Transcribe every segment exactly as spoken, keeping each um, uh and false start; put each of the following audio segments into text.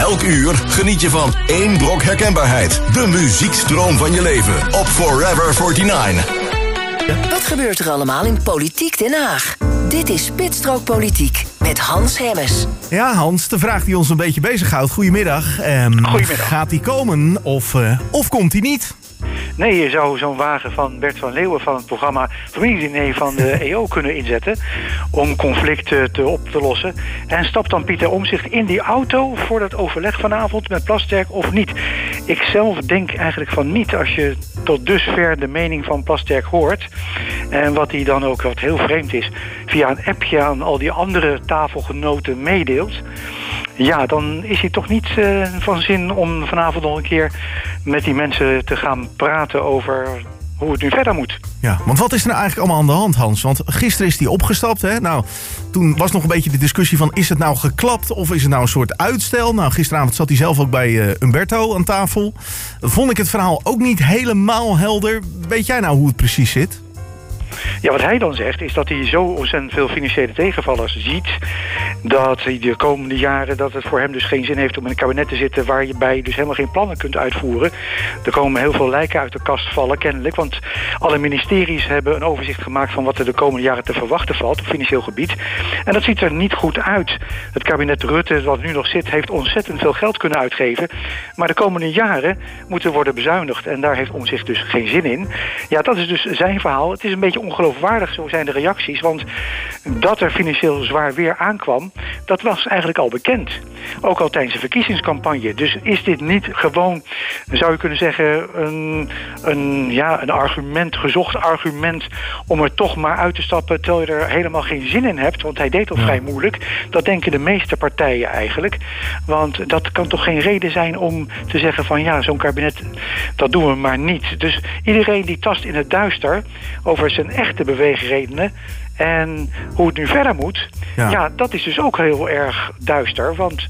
Elk uur geniet je van één brok herkenbaarheid. De muziekstroom van je leven op Forever negenenveertig. Wat gebeurt er allemaal in Politiek Den Haag? Dit is Pitstrook Politiek met Hans Hemmes. Ja, Hans, de vraag die ons een beetje bezighoudt. Goedemiddag. Um, Goedemiddag. Gaat die komen of, uh, of komt die niet? Nee, je zou zo'n wagen van Bert van Leeuwen van het programma Familiediner van de E O kunnen inzetten om conflicten te op te lossen. En stapt dan Pieter Omtzigt in die auto voor dat overleg vanavond met Plasterk of niet? Ik zelf denk eigenlijk van niet, als je tot dusver de mening van Plasterk hoort. En wat hij dan ook, wat heel vreemd is, via een appje aan al die andere tafelgenoten meedeelt. Ja, dan is hij toch niet uh, van zin om vanavond nog een keer met die mensen te gaan praten over hoe het nu verder moet. Ja, want wat is er nou eigenlijk allemaal aan de hand, Hans? Want gisteren is hij opgestapt, hè? Nou, toen was nog een beetje de discussie van, is het nou geklapt of is het nou een soort uitstel? Nou, gisteravond zat hij zelf ook bij uh, Umberto aan tafel. Vond ik het verhaal ook niet helemaal helder. Weet jij nou hoe het precies zit? Ja, wat hij dan zegt is dat hij zo ontzettend veel financiële tegenvallers ziet, dat hij de komende jaren, dat het voor hem dus geen zin heeft om in een kabinet te zitten waarbij je dus helemaal geen plannen kunt uitvoeren. Er komen heel veel lijken uit de kast vallen, kennelijk, want alle ministeries hebben een overzicht gemaakt van wat er de komende jaren te verwachten valt op financieel gebied. En dat ziet er niet goed uit. Het kabinet Rutte, wat nu nog zit, heeft ontzettend veel geld kunnen uitgeven, maar de komende jaren moeten worden bezuinigd en daar heeft Omtzigt dus geen zin in. Ja, dat is dus zijn verhaal. Het is een beetje ongeloofwaardig, zo zijn de reacties. Want dat er financieel zwaar weer aankwam, dat was eigenlijk al bekend. Ook al tijdens de verkiezingscampagne. Dus is dit niet gewoon, zou je kunnen zeggen, een, een, ja, een argument, gezocht argument om er toch maar uit te stappen terwijl je er helemaal geen zin in hebt. Want hij deed al ja. vrij moeilijk. Dat denken de meeste partijen eigenlijk. Want dat kan toch geen reden zijn om te zeggen van ja, zo'n kabinet, dat doen we maar niet. Dus iedereen die tast in het duister over zijn echte beweegredenen en hoe het nu verder moet, ja. ja, dat is dus ook heel erg duister. Want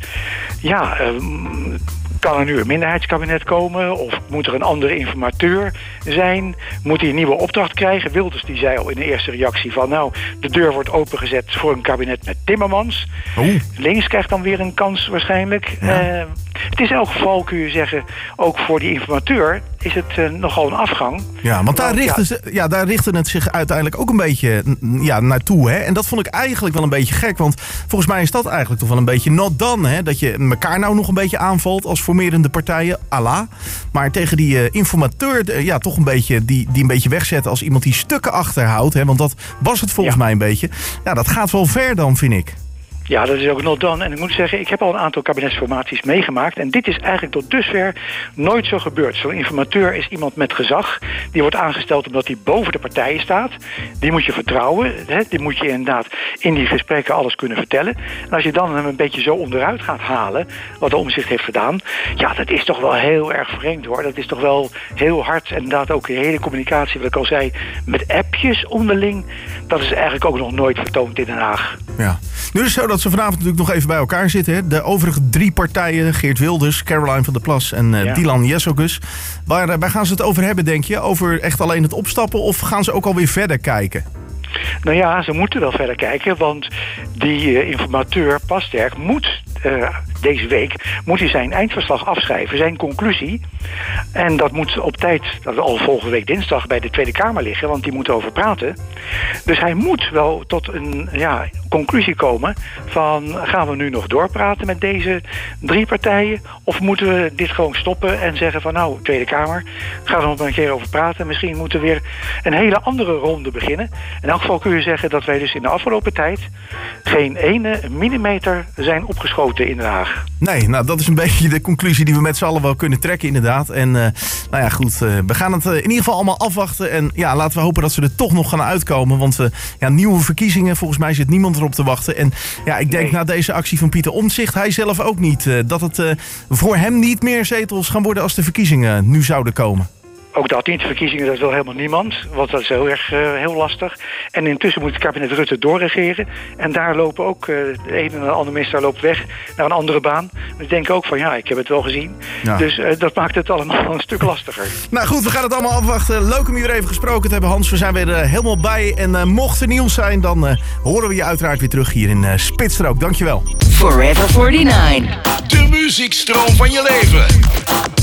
ja, um, kan er nu een minderheidskabinet komen? Of moet er een andere informateur zijn? Moet hij een nieuwe opdracht krijgen? Wilders die zei al in de eerste reactie van nou, de deur wordt opengezet voor een kabinet met Timmermans. Oh. Links krijgt dan weer een kans waarschijnlijk. Ja. Uh, het is in elk geval, kun je zeggen, ook voor die informateur is het uh, nogal een afgang. Ja, want daar richtte, ja. Ze, ja, daar richtte het zich uiteindelijk ook een beetje ja, naartoe. Hè? En dat vond ik eigenlijk wel een beetje gek. Want volgens mij is dat eigenlijk toch wel een beetje not done. Hè? Dat je elkaar nou nog een beetje aanvalt als formerende partijen, Allah. Maar tegen die uh, informateur, uh, ja, toch een beetje, die, die een beetje wegzet als iemand die stukken achterhoudt. Hè? Want dat was het volgens ja. mij een beetje. Ja, dat gaat wel ver dan, vind ik. Ja, dat is ook not done. En ik moet zeggen, ik heb al een aantal kabinetsformaties meegemaakt. En dit is eigenlijk tot dusver nooit zo gebeurd. Zo'n informateur is iemand met gezag. Die wordt aangesteld omdat hij boven de partijen staat. Die moet je vertrouwen. Hè? Die moet je inderdaad in die gesprekken alles kunnen vertellen. En als je dan hem een beetje zo onderuit gaat halen, wat de Omtzigt heeft gedaan, ja, dat is toch wel heel erg vreemd, hoor. Dat is toch wel heel hard. En inderdaad ook de hele communicatie, wat ik al zei, met appjes onderling. Dat is eigenlijk ook nog nooit vertoond in Den Haag. Ja. Nu is het zo dat ze vanavond natuurlijk nog even bij elkaar zitten. Hè? De overige drie partijen, Geert Wilders, Caroline van der Plas en uh, ja. Dylan Jezogus. Waar, uh, waar gaan ze het over hebben, denk je? Over echt alleen het opstappen of gaan ze ook alweer verder kijken? Nou ja, ze moeten wel verder kijken, want die uh, informateur Plasterk moet uh, deze week moet hij zijn eindverslag afschrijven, zijn conclusie. En dat moet op tijd, dat al volgende week dinsdag, bij de Tweede Kamer liggen, want die moet over praten. Dus hij moet wel tot een ja, conclusie komen van, gaan we nu nog doorpraten met deze drie partijen? Of moeten we dit gewoon stoppen en zeggen van, nou, Tweede Kamer, gaan we nog een keer over praten. Misschien moeten we weer een hele andere ronde beginnen. In elk geval kun je zeggen dat wij dus in de afgelopen tijd geen ene millimeter zijn opgeschoten in Den Haag. Nee, nou dat is een beetje de conclusie die we met z'n allen wel kunnen trekken inderdaad. En uh, nou ja goed, uh, we gaan het uh, in ieder geval allemaal afwachten. En ja, laten we hopen dat ze er toch nog gaan uitkomen. Want uh, ja, nieuwe verkiezingen, volgens mij zit niemand erop te wachten. En ja, ik denk nee. na deze actie van Pieter Omtzigt, hij zelf ook niet, uh, dat het uh, voor hem niet meer zetels gaan worden als de verkiezingen nu zouden komen. Ook dat niet. Verkiezingen, dat wil helemaal niemand. Want dat is heel erg uh, heel lastig. En intussen moet het kabinet Rutte doorregeren. En daar lopen ook, uh, de ene en de andere minister loopt weg naar een andere baan. Dus ik denk ook van, ja, ik heb het wel gezien. Ja. Dus uh, dat maakt het allemaal een stuk lastiger. Nou goed, we gaan het allemaal afwachten. Leuk om je weer even gesproken te hebben, Hans. We zijn weer uh, helemaal bij. En uh, mocht er nieuws zijn, dan uh, horen we je uiteraard weer terug hier in uh, Spitstrook. Dankjewel. Forever negenenveertig. muziekstroom van je leven.